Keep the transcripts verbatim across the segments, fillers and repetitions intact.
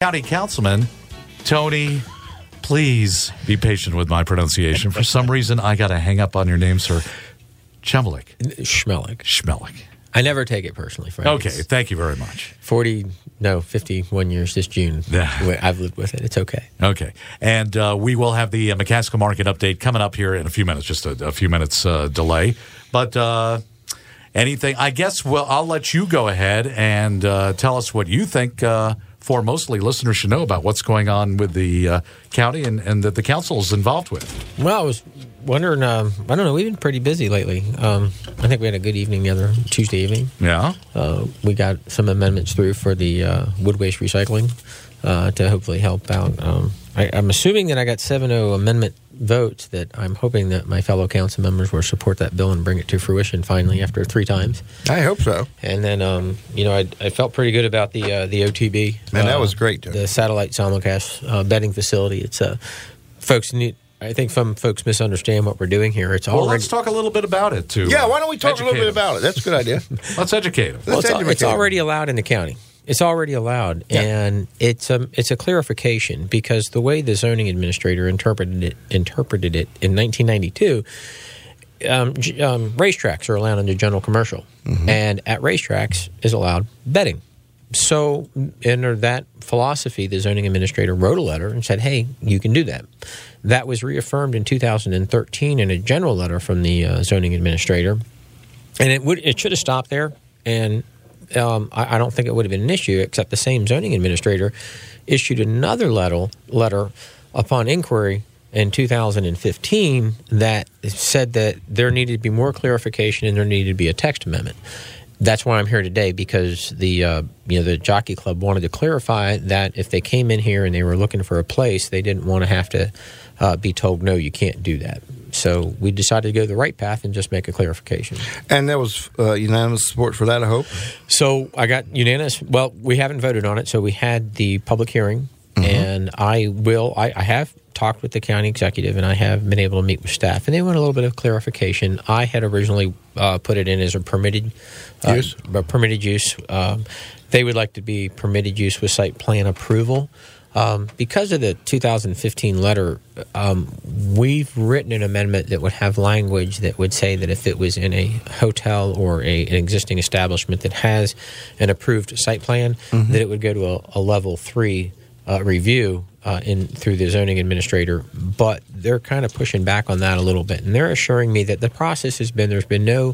County Councilman Tony. Please be patient with my pronunciation. For some reason, I got to hang up on your name, sir. Chumalik. Schmelik. Schmelik. I never take it personally, Frank. Okay, It's thank you very much. forty, no, fifty-one years this June. Yeah. I've lived with it. It's okay. Okay. And uh, we will have the uh, McCaskill Market update coming up here in a few minutes, just a, a few minutes uh, delay. But uh, anything, I guess well, I'll let you go ahead and uh, tell us what you think uh, for mostly listeners should know about what's going on with the uh, county and, and that the council is involved with. Well, I was wondering, um, I don't know, we've been pretty busy lately. Um, I think we had a good evening the other Tuesday evening. Yeah. Uh, we got some amendments through for the uh, wood waste recycling uh, to hopefully help out. Um, I, I'm assuming that I got seven oh amendment votes that I'm hoping that my fellow council members will support that bill and bring it to fruition finally after three times. I hope so. And then, um, you know, I, I felt pretty good about the uh, the O T B. Man, that uh, was great. Too. The satellite simulcast uh, bedding facility. It's uh, folks need. I think some folks misunderstand what we're doing here. It's Well, already. let's talk a little bit about it, too. Yeah, why don't we talk Educate a little bit them. about it? That's a good idea. Let's educate them. Well, it's, Let's al- it's educate already allowed in the county. It's already allowed, Yeah. and it's a it's a clarification because the way the zoning administrator interpreted it interpreted it in nineteen ninety-two, um, j- um, racetracks are allowed under general commercial, Mm-hmm. and at racetracks is allowed bedding. So, under that philosophy, the zoning administrator wrote a letter and said, "Hey, you can do that." That was reaffirmed in two thousand thirteen in a general letter from the uh, zoning administrator, and it would it should have stopped there. And um, I, I don't think it would have been an issue, except the same zoning administrator issued another letter letter upon inquiry in two thousand fifteen that said that there needed to be more clarification and there needed to be a text amendment. That's why I'm here today, because the uh, you know the Jockey Club wanted to clarify that if they came in here and they were looking for a place, they didn't want to have to uh, be told, no, you can't do that. So we decided to go the right path and just make a clarification. And there was uh, unanimous support for that, I hope. So I got unanimous. Well, we haven't voted on it, so we had the public hearing, mm-hmm. and I will. I, I have talked with the county executive, and I have been able to meet with staff, and they want a little bit of clarification. I had originally uh, put it in as a permitted uh, use. A permitted use. Um, they would like to be permitted use with site plan approval. Um, because of the two thousand fifteen letter, um, we've written an amendment that would have language that would say that if it was in a hotel or a, an existing establishment that has an approved site plan, mm-hmm. that it would go to a, a level three uh, review uh, in through the zoning administrator. But they're kind of pushing back on that a little bit, and they're assuring me that the process has been there's been no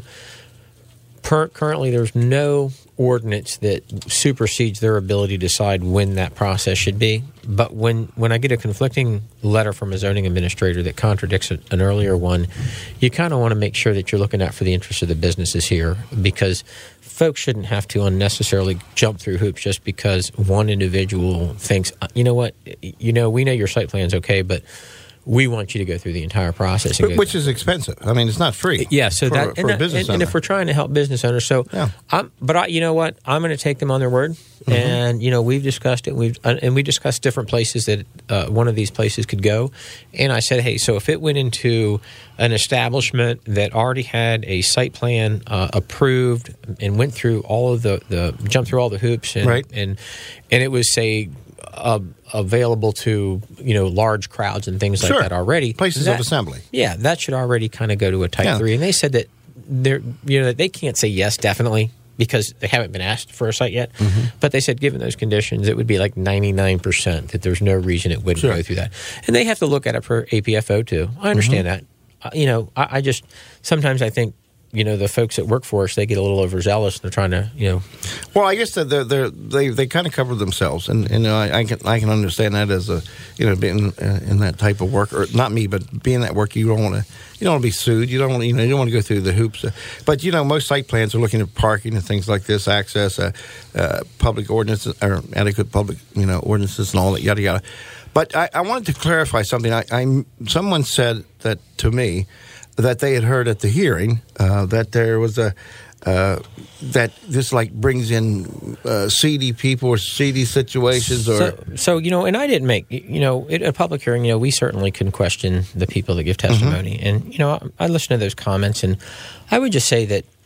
per, currently there's no ordinance that supersedes their ability to decide when that process should be. But when, when I get a conflicting letter from a zoning administrator that contradicts an earlier one, you kind of want to make sure that you're looking out for the interests of the businesses here, because folks shouldn't have to unnecessarily jump through hoops just because one individual thinks, you know what, you know, we know your site plan's okay, but we want you to go through the entire process. And But, go which is expensive. I mean, it's not free. Yeah, so for, that, for and, a that business and, and owner. if we're trying to help business owners, so, Yeah. I'm, but I, you know what, I'm going to take them on their word, mm-hmm. and you know we've discussed it, we've uh, and we discussed different places that uh, one of these places could go, and I said, hey, so if it went into an establishment that already had a site plan uh, approved and went through all of the, the jumped through all the hoops, and Right. and and it was say. Uh, available to you know large crowds and things Sure. like that already. Places that, of assembly. Yeah, that should already kind of go to a type Yeah. three. And they said that they're you know they can't say yes definitely because they haven't been asked for a site yet. Mm-hmm. But they said given those conditions, it would be like ninety-nine percent that there's no reason it wouldn't Sure. go through that. And they have to look at it for A P F O too. I understand Mm-hmm. that. Uh, you know, I, I just sometimes I think. You know, the folks that work for us, they get a little overzealous. They're trying to, you know. Well, I guess that they're, they're, they they kind of cover themselves, and you know I, I can I can understand that as a you know being uh, in that type of work, or not me, but being that work, you don't want to you don't want to be sued. You don't want you know you don't want to go through the hoops. But you know most site plans are looking at parking and things like this, access, uh, uh, public ordinances or adequate public you know ordinances and all that yada yada. But I, I wanted to clarify something. I, I someone said that to me. That they had heard at the hearing uh, that there was a uh, that this like brings in uh, seedy people or seedy situations or so, so you know, and I didn't make you know at a public hearing. You know, we certainly can question the people that give testimony, mm-hmm. and you know, I, I listen to those comments, and I would just say that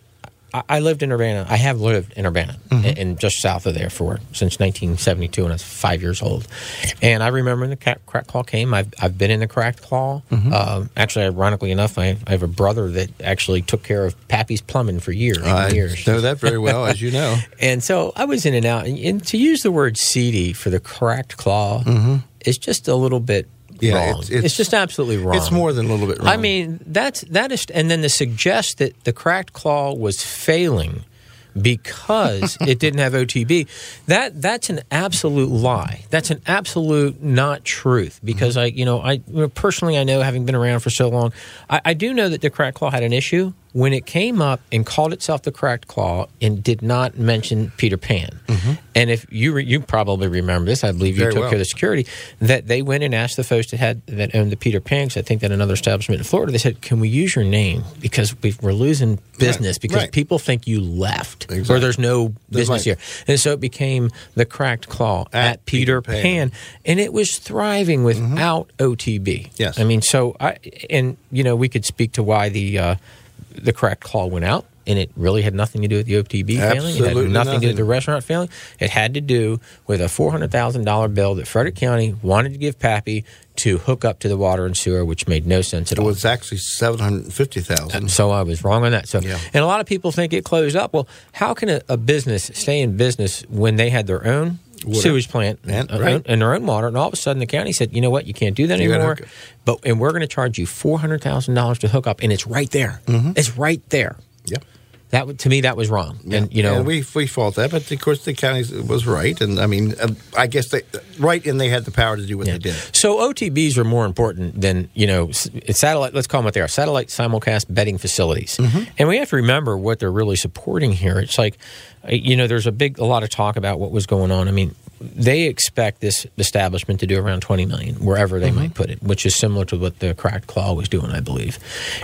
I, I lived in Urbana. I have lived in Urbana, mm-hmm. and, and just south of there for since nineteen seventy-two, when I was five years old. And I remember when the Cracked Claw came. I've I've been in the Cracked Claw. Mm-hmm. Um, actually, ironically enough, I, I have a brother that actually took care of Pappy's Plumbing for years. I and years. know that very well, as you know. And so I was in and out. And, and to use the word seedy for the Cracked Claw mm-hmm. is just a little bit. Yeah, wrong. It's, it's, it's just absolutely wrong. It's more than a little bit wrong. I mean, that's that is, and then to suggest that the Cracked Claw was failing because it didn't have O T B, that that's an absolute lie. That's an absolute not truth. Because mm-hmm. I, you know, I you know, personally, I know, having been around for so long, I, I do know that the Cracked Claw had an issue when it came up and called itself the Cracked Claw and did not mention Peter Pan. Mm-hmm. And if you re, you probably remember this, I believe you Very took well. care of the security, that they went and asked the folks that had that owned the Peter Pan, because I think that another establishment in Florida, they said, can we use your name? Because we, we're losing business right. because right. people think you left exactly. or there's no There's business like, here. And so it became the Cracked Claw at, at Peter, Peter Pan. Pan. And it was thriving without mm-hmm. O T B. Yes. I mean, so, I and, you know, we could speak to why the, uh, the Cracked Claw went out, and it really had nothing to do with the O T B failing. It had nothing, nothing to do with the restaurant failing. It had to do with a four hundred thousand dollars bill that Frederick County wanted to give Pappy to hook up to the water and sewer, which made no sense at it all. It was actually seven hundred fifty thousand dollars. So I was wrong on that. So, yeah. And a lot of people think it closed up. Well, how can a, a business stay in business when they had their own water. sewage plant and, uh, right. and their own water, and all of a sudden the county said, you know what, you can't do that you anymore, but and we're going to charge you four hundred thousand dollars to hook up, and it's right there. Mm-hmm. It's right there. Yep. That to me, that was wrong. Yeah. And you know, and we we fault that, but of course the county was right, and I mean, uh, I guess they right, and they had the power to do what yeah. they did. So O T Bs are more important than you know satellite. Let's call them what they are: satellite simulcast betting facilities. Mm-hmm. And we have to remember what they're really supporting here. It's like, you know, there's a big, a lot of talk about what was going on. I mean, they expect this establishment to do around twenty million dollars wherever they mm-hmm. might put it, which is similar to what the Cracked Claw was doing, I believe.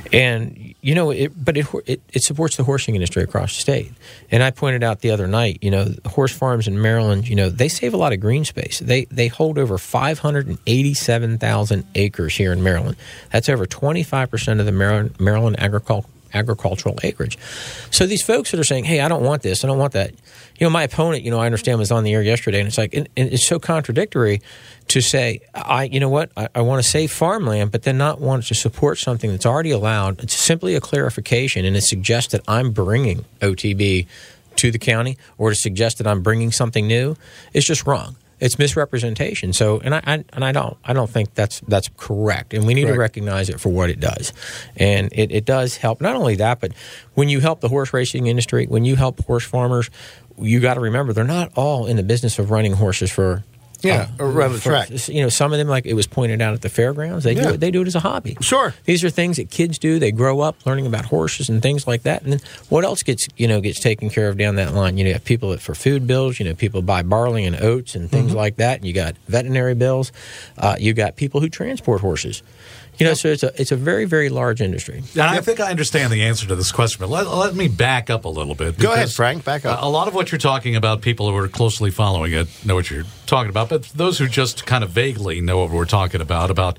And you know, it, but it, it it supports the horsing industry across the state. And I pointed out the other night, you know, horse farms in Maryland, you know, they save a lot of green space. They they hold over five hundred eighty-seven thousand acres here in Maryland. That's over twenty-five percent of the Maryland, Maryland agricultural. agricultural acreage. So these folks that are saying, hey, I don't want this, I don't want that. You know, my opponent, you know, I understand was on the air yesterday, and it's like, and, and it's so contradictory to say, I, you know what, I, I want to save farmland, but then not want to support something that's already allowed. It's simply a clarification, and it suggests that I'm bringing O T B to the county, or to suggest that I'm bringing something new. It's just wrong. It's misrepresentation. So, and I, I and I don't, I don't think that's that's correct. And we need correct. to recognize it for what it does. And it, it does help. Not only that, but when you help the horse racing industry, when you help horse farmers, you got to remember they're not all in the business of running horses for. Yeah, uh, around the for, track. You know, some of them, like it was pointed out at the fairgrounds, they yeah. do it. They do it as a hobby. Sure, these are things that kids do. They grow up learning about horses and things like that. And then what else gets you know gets taken care of down that line? You know, you have people that for food bills. You know, people buy barley and oats and things mm-hmm. like that. And you got veterinary bills. Uh, you got people who transport horses. You know, yep. so it's a it's a very, very large industry. And I think I understand the answer to this question, but let, let me back up a little bit. Go ahead, Frank, back up. A lot of what you're talking about, people who are closely following it know what you're talking about, but those who just kind of vaguely know what we're talking about, about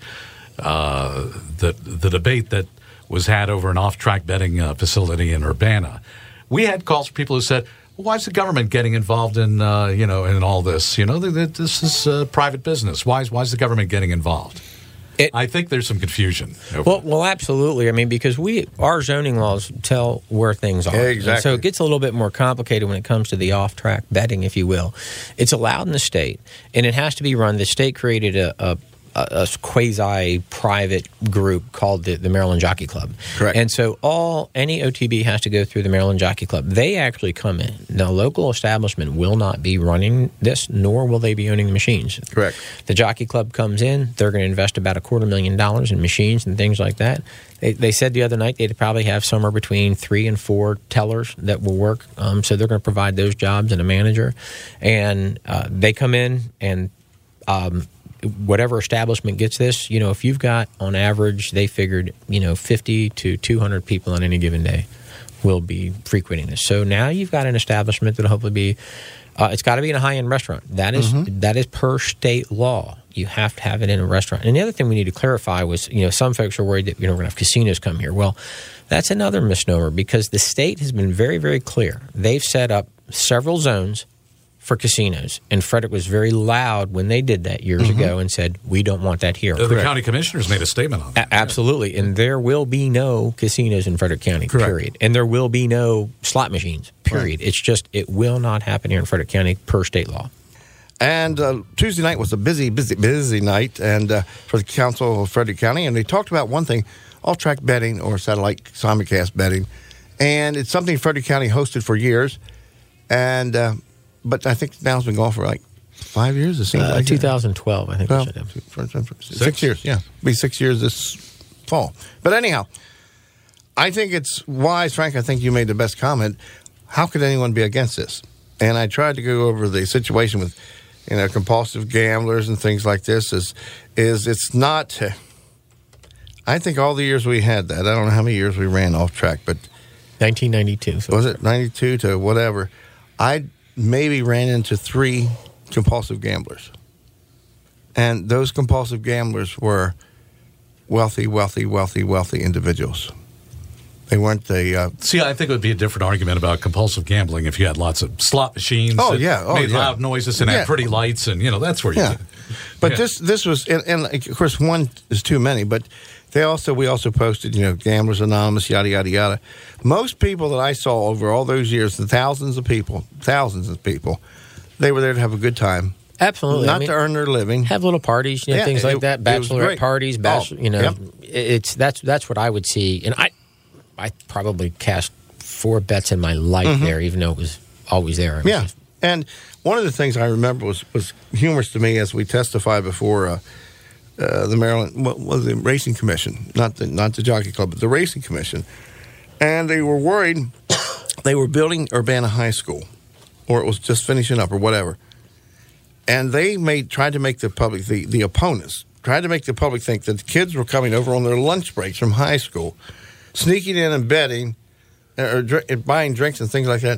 uh, the, the debate that was had over an off-track betting uh, facility in Urbana, we had calls from people who said, well, why is the government getting involved in, uh, you know, in all this? You know, this is uh, private business. Why is, why is the government getting involved? It, I think there's some confusion. Well, well, absolutely. I mean, because we our zoning laws tell where things are. Exactly. And so it gets a little bit more complicated when it comes to the off-track betting, if you will. It's allowed in the state, and it has to be run. The state created a, a, a quasi-private group called the, the Maryland Jockey Club. Correct. And so all any O T B has to go through the Maryland Jockey Club. They actually come in. Now, local establishment will not be running this, nor will they be owning the machines. Correct. The Jockey Club comes in. They're going to invest about a quarter million dollars in machines and things like that. They, they said the other night they'd probably have somewhere between three and four tellers that will work. Um, so they're going to provide those jobs and a manager. And uh, they come in and um, whatever establishment gets this, you know, if you've got on average, they figured, you know, fifty to two hundred people on any given day will be frequenting this. So now you've got an establishment that'll hopefully be Uh, it's got to be in a high-end restaurant. That is Mm-hmm. that is per state law. You have to have it in a restaurant. And the other thing we need to clarify was, you know, some folks are worried that, you know, we're going to have casinos come here. Well, that's another misnomer because the state has been very, very clear. They've set up several zones for casinos, and Frederick was very loud when they did that years Mm-hmm. ago and said, we don't want that here. The, the county commissioners made a statement on that. A- absolutely. And there will be no casinos in Frederick County, Correct. period. And there will be no slot machines, period. It's just, it will not happen here in Frederick County per state law. And uh, Tuesday night was a busy, busy, busy night and uh, for the Council of Frederick County. And they talked about one thing, all-track betting or satellite simulcast betting. And it's something Frederick County hosted for years. And uh, But I think now it's been going for like five years, it seems Uh, like. twenty twelve, I think we Well, should have. for- for- for- six years, yeah. Be six years this fall. But anyhow, I think it's wise, Frank. I think you made the best comment. How could anyone be against this? And I tried to go over the situation with, you know, compulsive gamblers and things like this. Is is it's not. Uh, I think all the years we had that. I don't know how many years we ran off track, but nineteen ninety-two. So was it ninety-two to whatever? I maybe ran into three compulsive gamblers. And those compulsive gamblers were wealthy, wealthy, wealthy, wealthy individuals. They weren't the... Uh, See, I think it would be a different argument about compulsive gambling if you had lots of slot machines Oh, that yeah. Oh, made yeah. loud noises and Yeah. had pretty lights, and, you know, that's where you... yeah. But Yeah. this this was... And, and, of course, one is too many, but they also we also posted, you know, Gamblers Anonymous, yada, yada, yada. Most people that I saw over all those years, the thousands of people, thousands of people, they were there to have a good time. absolutely. Not I mean, to earn their living. have little parties, you know, Yeah, things it- like that, it was bachelorette great. parties, bachelor, Oh, you know, yep. it's that's that's what I would see, and I I probably cast four bets in my life there, even though it was always there. It was Mm-hmm. Yeah, just- and one of the things I remember was, was humorous to me as we testified before uh, uh, the Maryland what was the Racing Commission, not the not the Jockey Club, but the Racing Commission, and they were worried they were building Urbana High School, or it was just finishing up, or whatever, and they made tried to make the public the the opponents tried to make the public think that the kids were coming over on their lunch breaks from high school, sneaking in and betting, or dr- buying drinks and things like that.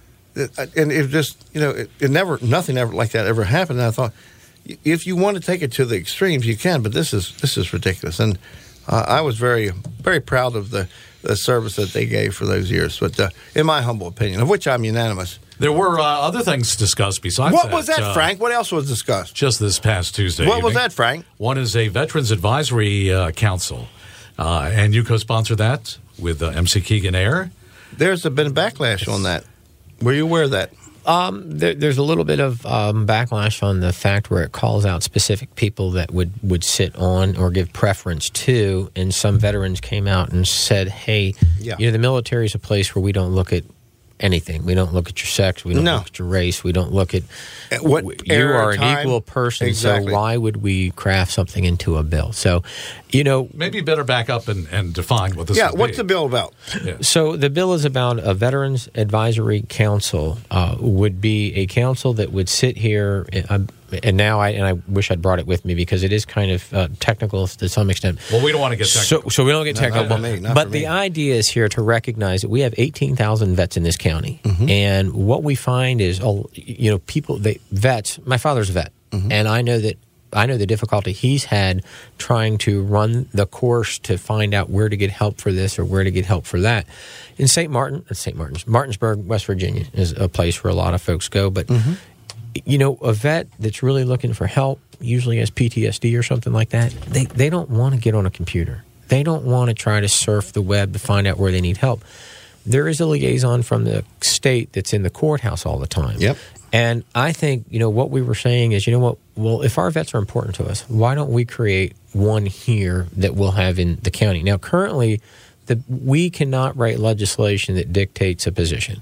And it just, you know, it, it never, nothing ever like that ever happened. And I thought, if you want to take it to the extremes, you can, but this is this is ridiculous. And uh, I was very, very proud of the, the service that they gave for those years. But uh, in my humble opinion, of which I'm unanimous. There were uh, other things discussed besides What that. was that, uh, Frank? What else was discussed? Just this past Tuesday What was evening. that, Frank? One is a Veterans Advisory uh, Council, uh, and you co-sponsor that with uh, M C Keegan Air. There's been a backlash on that. Were you aware of that? Um, there, there's a little bit of um, backlash on the fact where it calls out specific people that would, would sit on or give preference to, and some veterans came out and said, hey, Yeah. you know, the military is a place where we don't look at anything. We don't look at your sex. We don't No. look at your race. We don't look at At what you era, are an time? equal person. Exactly. So why would we craft something into a bill? So, you know, Maybe you better back up and, and define what this Yeah, would what's be. the bill about? Yeah. so the bill is about a Veterans Advisory Council. Uh, would be a council that would sit here, and, and now I and I wish I'd brought it with me because it is kind of uh, technical to some extent. Well, we don't want to get technical. So, so we don't get No, not technical. for me, not but for the me. idea is here to recognize that we have eighteen thousand vets in this county, Mm-hmm. and what we find is, oh, you know, people, they vets. My father's a vet, Mm-hmm. and I know that. I know the difficulty he's had trying to run the course to find out where to get help for this or where to get help for that. In Saint Martin, uh, Saint Martin's, Martinsburg, West Virginia is a place where a lot of folks go. But, Mm-hmm. you know, a vet that's really looking for help, usually has P T S D or something like that, they, they don't want to get on a computer. They don't want to try to surf the web to find out where they need help. There is a liaison from the state that's in the courthouse all the time. Yep. And I think, you know, what we were saying is, you know what, well, if our vets are important to us, why don't we create one here that we'll have in the county? Now, currently, the, we cannot write legislation that dictates a position.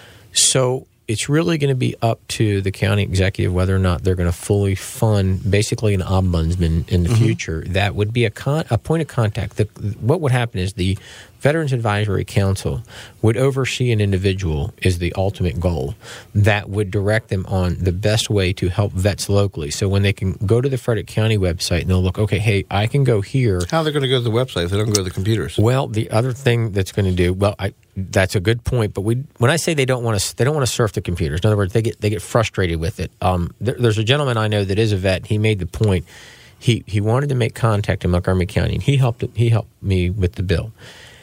So it's really going to be up to the county executive whether or not they're going to fully fund basically an ombudsman in the Mm-hmm. future. That would be a con- a point of contact. The, what would happen is the Veterans Advisory Council would oversee an individual is the ultimate goal that would direct them on the best way to help vets locally. So when they can go to the Frederick County website and they'll look, okay, hey, I can go here. How are they going to go to the website if they don't go to the computers? Well, the other thing that's going to do, well, I, that's a good point. But we, when I say they don't want to, they don't want to surf the computers. In other words, they get they get frustrated with it. Um, there, there's a gentleman I know that is a vet. He made the point. He he wanted to make contact in Montgomery County, and he helped he helped me with the bill.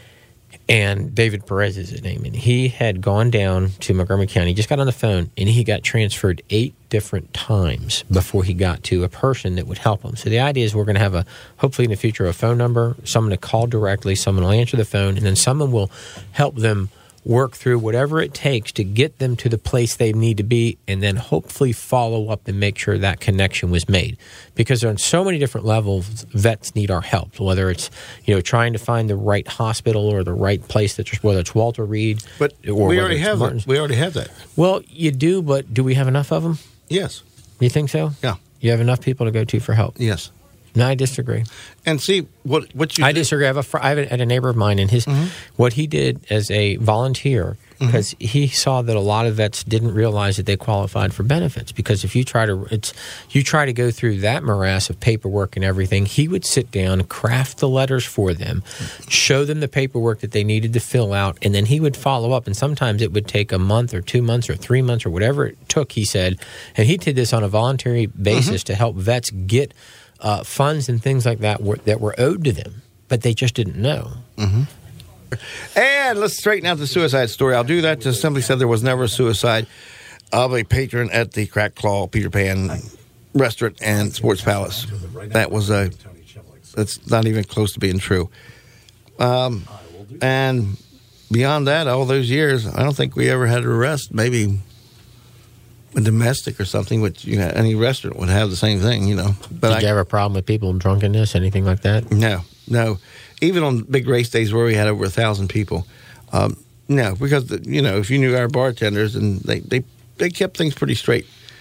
And David Perez is his name, and he had gone down to Montgomery County, just got on the phone, and he got transferred eight different times before he got to a person that would help him. So the idea is we're going to have a, hopefully in the future, a phone number, someone to call directly, someone will answer the phone, and then someone will help them work through whatever it takes to get them to the place they need to be, and then hopefully follow up and make sure that connection was made. Because on so many different levels, vets need our help, whether it's, you know, trying to find the right hospital or the right place, that whether it's Walter Reed. But or we already have Martin's. that. We already have that. Well, you do, but do we have enough of them? Yes. You think so? Yeah. You have enough people to go to for help? Yes. No, I disagree. And see, what what you I do- disagree. I have a, fr- I have a, a neighbor of mine, and his Mm-hmm. what he did as a volunteer, because mm-hmm. he saw that a lot of vets didn't realize that they qualified for benefits. Because if you try to it's you try to go through that morass of paperwork and everything, he would sit down, craft the letters for them, show them the paperwork that they needed to fill out, and then he would follow up. And sometimes it would take a month or two months or three months or whatever it took, he said. And he did this on a voluntary basis mm-hmm. to help vets get Uh, funds and things like that were, that were owed to them, but they just didn't know. Mm-hmm. And let's straighten out the suicide story. I'll do that. Just simply said there was never a suicide of a patron at the Crack Claw Peter Pan Restaurant and Sports Palace. That was a. That's not even close to being true. Um, and beyond that, all those years, I don't think we ever had an arrest. Maybe a domestic or something, which you know, any restaurant would have the same thing, you know. But Did I, you have a problem with people drunkenness, anything like that? No, no. Even on big race days where we had over a thousand people, um, no, because the, you know, if you knew our bartenders, and they, they they kept things pretty straight.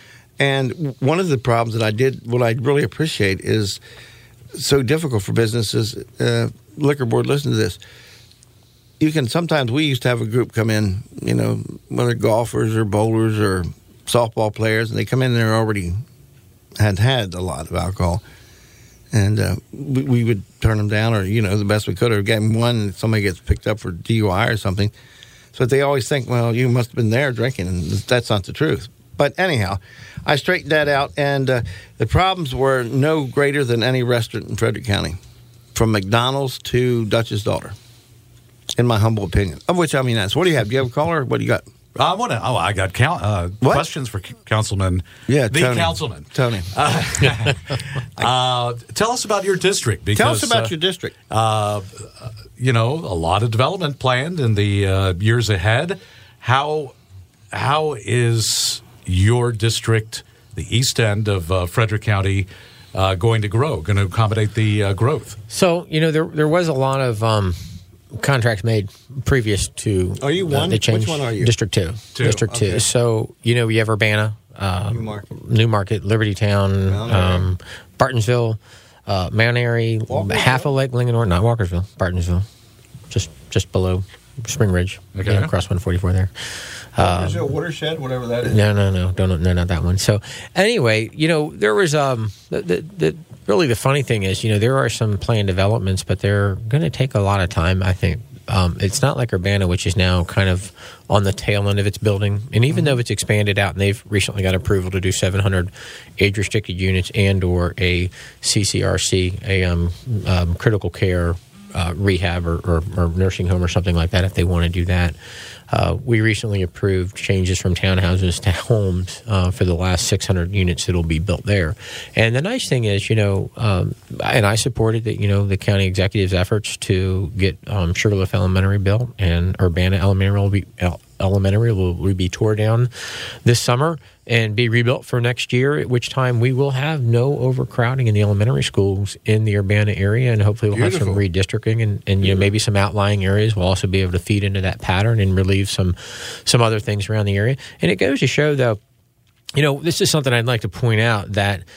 And one of the problems that I did, what I really appreciate, is so difficult for businesses. Uh, liquor board, listen to this. You can sometimes we used to have a group come in, you know, whether golfers or bowlers or softball players, and they come in there already had had a lot of alcohol, and uh, we, we would turn them down, or you know, the best we could, or get one, and somebody gets picked up for D U I or something. So they always think, well, you must have been there drinking, and that's not the truth. But anyhow, I straightened that out, and uh, the problems were no greater than any restaurant in Frederick County, from McDonald's to Dutch's Daughter, in my humble opinion. Of which I mean, that's what do you have? Do you have a caller? What do you got? I want to. Oh, I got count, uh, questions for Councilman. Yeah, the Tony. Councilman. Tony. Uh, uh, tell us about your district. Because, tell us about uh, your district. Uh, you know, a lot of development planned in the uh, years ahead. How how is your district, the east end of uh, Frederick County, uh, going to grow? Going to accommodate the uh, growth? So you know, there there was a lot of. Um, contracts made previous to are you one? Uh, the change. Which one are you? District two. two. District okay. two. So you know, you have Urbana, uh, New Market, New Market, Liberty Town, um, Bartonsville, uh, Mount Airy, half of Lake Linganore, not Walkersville, Bartonsville, just just below Spring Ridge, okay. you know, across one forty-four there. Um, a watershed, whatever that is. No, no, no, don't, no, not that one. So, anyway, you know, there was um, the, the, the really the funny thing is, you know, there are some planned developments, but they're going to take a lot of time. I think um, it's not like Urbana, which is now kind of on the tail end of its building, and even mm-hmm. though it's expanded out, and they've recently got approval to do seven hundred age restricted units and or a C C R C, a um, um, critical care uh, rehab or, or, or nursing home or something like that, if they want to do that. Uh, we recently approved changes from townhouses to homes uh, for the last six hundred units that will be built there. And the nice thing is, you know, um, and I supported that, you know, the county executive's efforts to get um, Sugarloaf Elementary built, and Urbana Elementary will be Elementary will, will be tore down this summer and be rebuilt for next year, at which time we will have no overcrowding in the elementary schools in the Urbana area, and hopefully we'll Beautiful. have some redistricting, and, and you know, maybe some outlying areas will also be able to feed into that pattern and relieve some some other things around the area. And it goes to show, though, you know, this is something I'd like to point out, that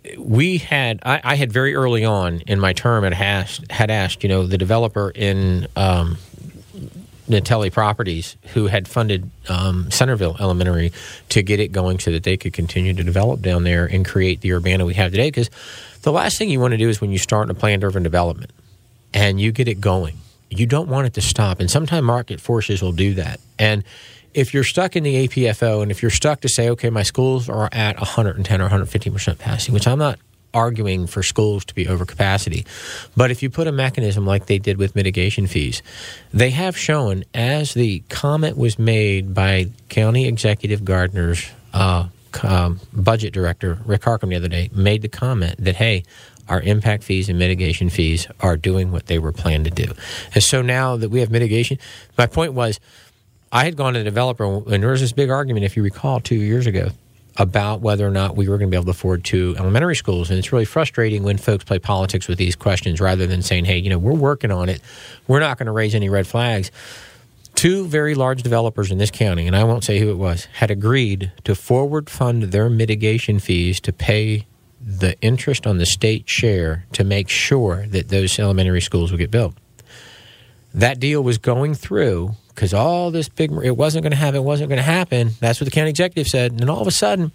we had I, I had very early on in my term had asked, had asked you know the developer in um, Natelli Properties who had funded um, Centerville Elementary to get it going so that they could continue to develop down there and create the Urbana we have today. Because the last thing you want to do is when you start a planned urban development and you get it going, you don't want it to stop. And sometimes market forces will do that. And if you're stuck in the A P F O and if you're stuck to say, okay, my schools are at one hundred ten or one hundred fifteen percent capacity, which I'm not arguing for schools to be over capacity, but if you put a mechanism like they did with mitigation fees, they have shown, as the comment was made by County Executive Gardner's uh, um, budget director, Rick Harcum, the other day, made the comment that, hey, our impact fees and mitigation fees are doing what they were planned to do. And so now that we have mitigation, my point was, I had gone to the developer, and there was this big argument, if you recall, two years ago, about whether or not we were going to be able to afford two elementary schools. And it's really frustrating when folks play politics with these questions rather than saying, hey, you know, we're working on it. We're not going to raise any red flags. Two very large developers in this county, and I won't say who it was, had agreed to forward fund their mitigation fees to pay the interest on the state share to make sure that those elementary schools would get built. That deal was going through because all this big, it wasn't going to happen, it wasn't going to happen. That's what the county executive said. And then all of a sudden,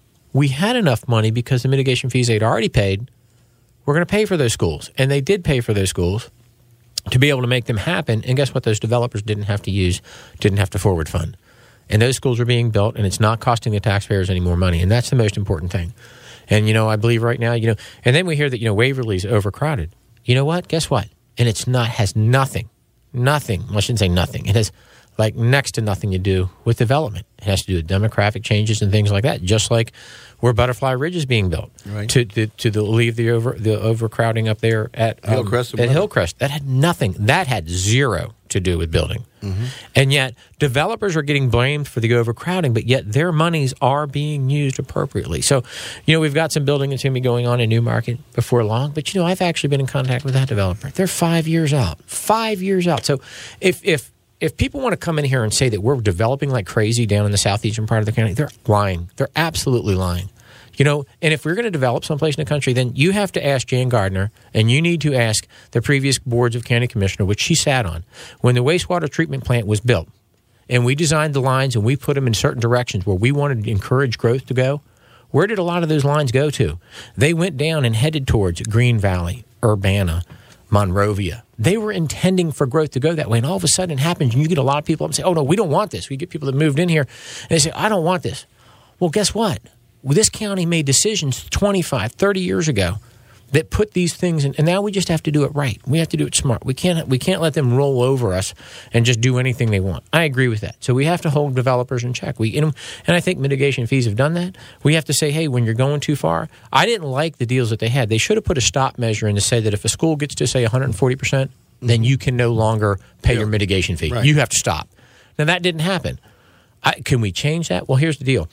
we had enough money because the mitigation fees they'd already paid. We're going to pay for those schools. And they did pay for those schools to be able to make them happen. And guess what? Those developers didn't have to use, didn't have to forward fund. And those schools are being built, and it's not costing the taxpayers any more money. And that's the most important thing. And, you know, I believe right now, you know, and then we hear that, you know, Waverly's overcrowded. You know what? Guess what? And it's not, has nothing. Nothing. Well, I shouldn't say nothing. It has like next to nothing to do with development. It has to do with demographic changes and things like that. Just like where Butterfly Ridge is being built right. to to, to the, leave the over the overcrowding up there at um, Hillcrest. At Hillcrest. That had nothing. That had zero to do with building. Mm-hmm. And yet developers are getting blamed for the overcrowding, but yet their monies are being used appropriately. So, you know, we've got some building that's going to be going on in Newmarket before long, but, you know, I've actually been in contact with that developer. They're five years out. Five years out. So if if if people want to come in here and say that we're developing like crazy down in the southeastern part of the county, they're lying. They're absolutely lying. You know, and if we're going to develop someplace in the country, then you have to ask Jan Gardner, and you need to ask the previous boards of county commissioner, which she sat on, when the wastewater treatment plant was built, and we designed the lines and we put them in certain directions where we wanted to encourage growth to go. Where did a lot of those lines go to? They went down and headed towards Green Valley, Urbana, Monrovia. They were intending for growth to go that way, and all of a sudden it happens, and you get a lot of people up and say, oh, no, we don't want this. We get people that moved in here, and they say, I don't want this. Well, guess what? Well, this county made decisions twenty-five, thirty years ago that put these things in, and now we just have to do it right. We have to do it smart. We can't we can't let them roll over us and just do anything they want. I agree with that. So we have to hold developers in check. We, and I think mitigation fees have done that. We have to say, hey, when you're going too far, I didn't like the deals that they had. They should have put a stop measure in to say that if a school gets to, say, one hundred forty percent, mm-hmm. then you can no longer pay yeah. your mitigation fee. Right. You have to stop. Now, that didn't happen. I, can we change that? Well, here's the deal.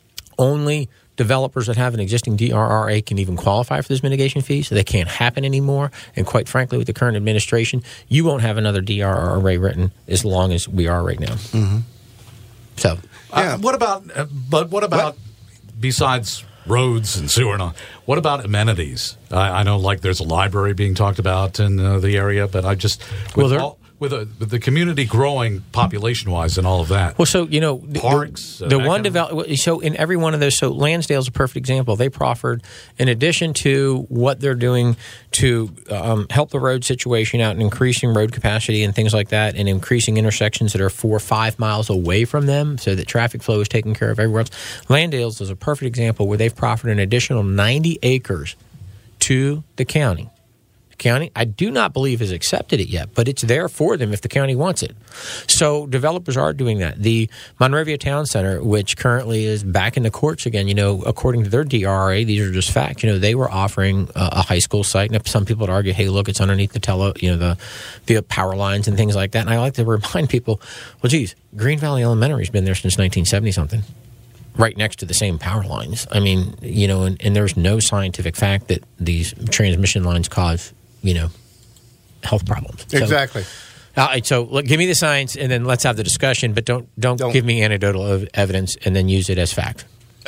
Only developers that have an existing D R R A can even qualify for this mitigation fee, so they can't happen anymore. And quite frankly, with the current administration, you won't have another D R R A written as long as we are right now. Mm-hmm. So, yeah. uh, what about? Uh, but what about what? besides roads and sewer and all? What about amenities? I, I know, like, there's a library being talked about in uh, the area, but I just well, there. With, a, with the community growing population-wise and all of that. Well, so, you know, parks. The, the one develop. So, in every one of those, so Lansdale's a perfect example. They proffered, in addition to what they're doing to um, help the road situation out and increasing road capacity and things like that, and increasing intersections that are four or five miles away from them, so that traffic flow is taken care of everywhere else. Lansdale's is a perfect example where they've proffered an additional ninety acres to the county. County, I do not believe has accepted it yet, but it's there for them if the county wants it. So developers are doing that. The Monrovia Town Center, which currently is back in the courts again, you know, according to their D R R A, these are just facts. You know, they were offering a, a high school site, and some people would argue, hey, look, it's underneath the tele, you know, the the power lines and things like that. And I like to remind people, well, geez, Green Valley Elementary has been there since nineteen seventy something. Right next to the same power lines. I mean, you know, and, and there's no scientific fact that these transmission lines cause, you know, health problems. Exactly. So, uh, so look, give me the science, and then let's have the discussion. But don't don't, Don't. give me anecdotal ev- evidence, and then use it as fact.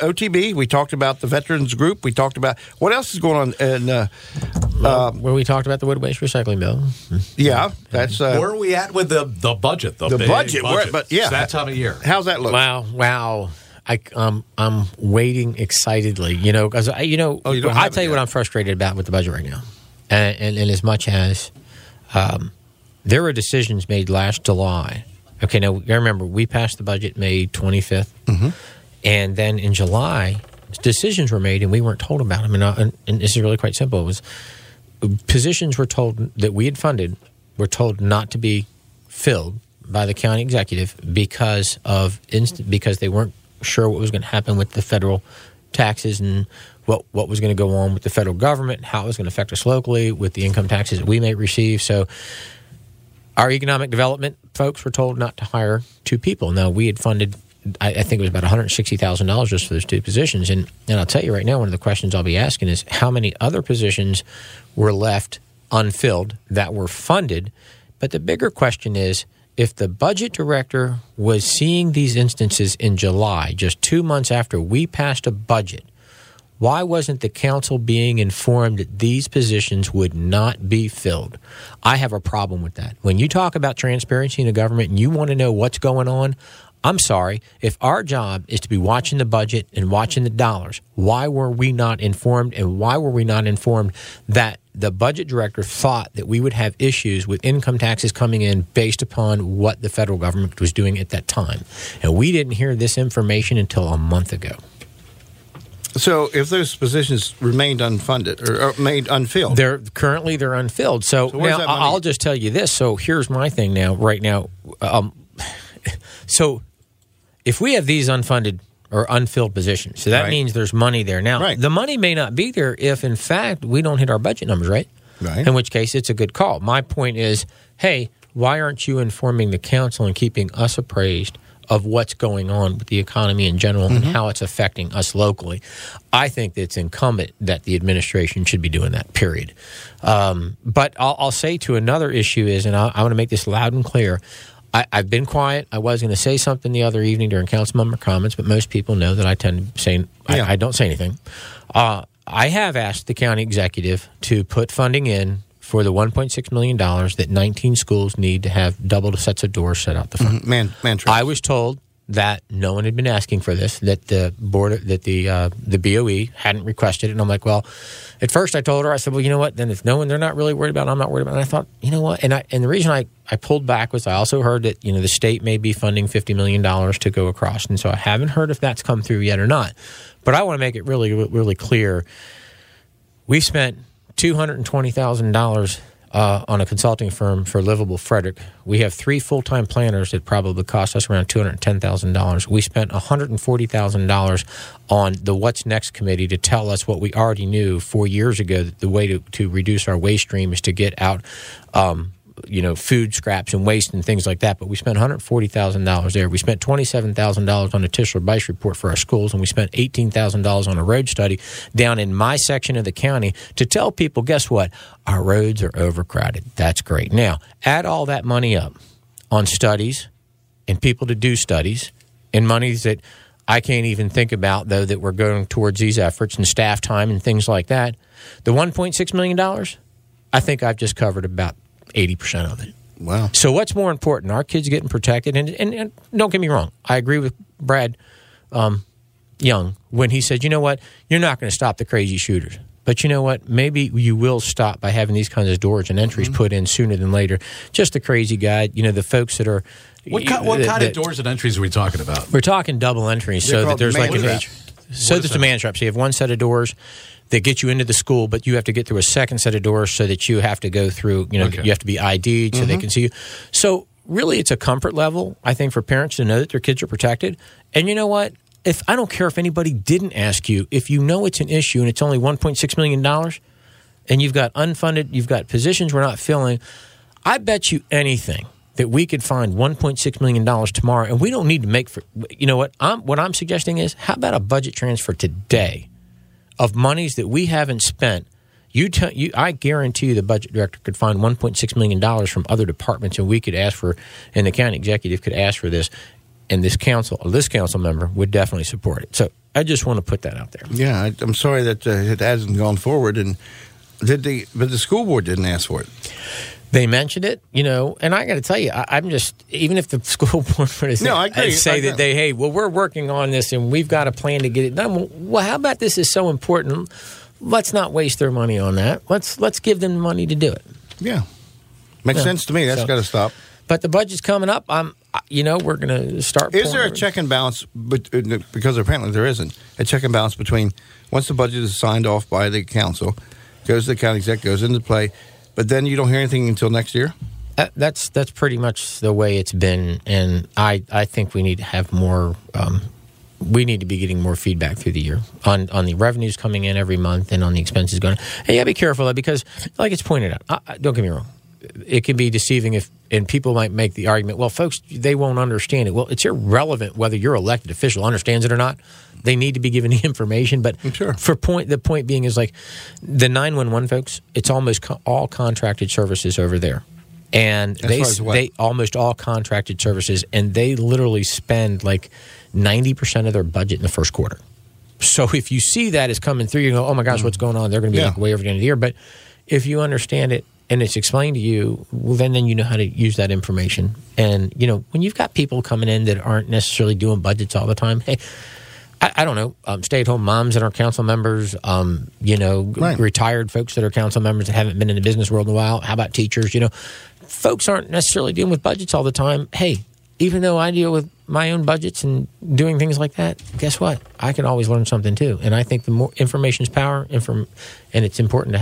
O T B. We talked about the veterans group. We talked about what else is going on. And uh, uh, where we talked about the wood waste recycling bill. Yeah, that's uh, where are we at with the the budget? The, the big budget, budget. Where, but yeah, it's that time of year. How's that look? Wow, wow. I, um, I'm waiting excitedly, you know, because you know, oh, you I'll tell you yet. what I'm frustrated about with the budget right now, and, and, and as much as um, there were decisions made last July. Okay, now I remember we passed the budget May twenty-fifth, mm-hmm. and then in July, decisions were made, and we weren't told about them. And, uh, and, and this is really quite simple: it was positions were told that we had funded were told not to be filled by the county executive because of inst- because they weren't sure what was going to happen with the federal taxes and what what was going to go on with the federal government, how it was going to affect us locally with the income taxes that we may receive. So our economic development folks were told not to hire two people. Now, we had funded, I, I think it was about one hundred sixty thousand dollars just for those two positions. And, and I'll tell you right now, one of the questions I'll be asking is how many other positions were left unfilled that were funded. But the bigger question is, if the budget director was seeing these instances in July, just two months after we passed a budget, why wasn't the council being informed that these positions would not be filled? I have a problem with that. When you talk about transparency in the government and you want to know what's going on, I'm sorry, if our job is to be watching the budget and watching the dollars, why were we not informed, and why were we not informed that the budget director thought that we would have issues with income taxes coming in based upon what the federal government was doing at that time? And we didn't hear this information until a month ago. So if those positions remained unfunded or, or made unfilled? They're currently they're unfilled. So, so now I'll just tell you this. So here's my thing now, right now. Um, so if we have these unfunded or unfilled positions, so that right. means there's money there. Now, right. the money may not be there if, in fact, we don't hit our budget numbers, right? Right. In which case, it's a good call. My point is, hey, why aren't you informing the council and keeping us appraised of what's going on with the economy in general mm-hmm. and how it's affecting us locally? I think that it's incumbent that the administration should be doing that, period. Um, but I'll, I'll say to another issue is, and I, I want to make this loud and clear, I, I've been quiet. I was going to say something the other evening during council member comments, but most people know that I tend to say, yeah. I, I don't say anything. Uh, I have asked the county executive to put funding in for the one point six million dollars that nineteen schools need to have double the sets of doors set out the front. Mm-hmm. Man, man I was told that no one had been asking for this, that the board, that the uh, the B O E hadn't requested it. And I'm like, well, at first I told her, I said, well, you know what? Then if no one, they're not really worried about it, I'm not worried about it. And I thought, you know what? And I and the reason I, I pulled back was I also heard that, you know, the state may be funding fifty million dollars to go across. And so I haven't heard if that's come through yet or not. But I want to make it really, really clear. We've spent two hundred twenty thousand dollars Uh, on a consulting firm for Livable Frederick. We have three full-time planners that probably cost us around two hundred ten thousand dollars. We spent one hundred forty thousand dollars on the What's Next committee to tell us what we already knew four years ago, that the way to, to reduce our waste stream is to get out um, you know, food scraps and waste and things like that. But we spent one hundred forty thousand dollars there. We spent twenty-seven thousand dollars on the Tischler Bice report for our schools, and we spent eighteen thousand dollars on a road study down in my section of the county to tell people, guess what? Our roads are overcrowded. That's great. Now, add all that money up on studies and people to do studies and monies that I can't even think about, though, that we're going towards these efforts and staff time and things like that. The one point six million dollars, I think I've just covered about eighty percent of it. Wow. So what's more important? Our kids getting protected? And, and, and don't get me wrong. I agree with Brad um, Young when he said, you know what? You're not going to stop the crazy shooters. But you know what? Maybe you will stop by having these kinds of doors and entries mm-hmm. put in sooner than later. Just the crazy guy, you know, the folks that are... What, kind, what that, kind that, of doors and entries are we talking about? We're talking double entries. They're so that there's like an age. So there's a man trap. So you have one set of doors that get you into the school, but you have to get through a second set of doors so that you have to go through, you know, okay. you have to be I D'd so mm-hmm. they can see you. So really it's a comfort level, I think, for parents to know that their kids are protected. And you know what? If I don't care if anybody didn't ask you, if you know it's an issue and it's only one point six million dollars and you've got unfunded, you've got positions we're not filling, I bet you anything that we could find one point six million dollars tomorrow, and we don't need to make for, you know what, I'm, what I'm suggesting is, how about a budget transfer today of monies that we haven't spent? You, t- you I guarantee you the budget director could find one point six million dollars from other departments, and we could ask for, and the county executive could ask for this, and this council, or this council member would definitely support it. So I just want to put that out there. Yeah, I, I'm sorry that uh, it hasn't gone forward. And did the but the school board didn't ask for it. They mentioned it, you know, and I got to tell you, I, I'm just, even if the school board were to say, No, I agree. say I that agree. they, hey, well, we're working on this and we've got a plan to get it done. Well, how about this is so important? Let's not waste their money on that. Let's let's give them the money to do it. Yeah, makes Yeah. sense to me. That's So- got to stop. But the budget's coming up. I'm, you know, we're going to start. Is there a pouring- check and balance? But because apparently there isn't a check and balance between once the budget is signed off by the council, goes to the county exec, goes into play, but then you don't hear anything until next year. That, that's that's pretty much the way it's been, and I, I think we need to have more. Um, we need to be getting more feedback through the year on, on the revenues coming in every month and on the expenses going. Hey, you gotta be careful though, because, like it's pointed out, I, I- don't get me wrong, it can be deceiving if, and people might make the argument, well, folks, they won't understand it. Well, it's irrelevant whether your elected official understands it or not. They need to be given the information, but Sure. for point, the point being is like the nine one one folks. It's almost co- all contracted services over there. And As they far as what? they almost all contracted services, and they literally spend like ninety percent of their budget in the first quarter. So if you see that as coming through, you go, "Oh my gosh, what's going on?" They're going to be Yeah. like way over the end of the year. But if you understand it and it's explained to you, well, then then you know how to use that information. And you know, when you've got people coming in that aren't necessarily doing budgets all the time, hey. I, I don't know, um, stay-at-home moms that are council members, um, you know, g- Right. retired folks that are council members that haven't been in the business world in a while. How about teachers? You know, folks aren't necessarily dealing with budgets all the time. Hey, even though I deal with my own budgets and doing things like that, guess what? I can always learn something too. And I think the more information is power, inform- and it's important to have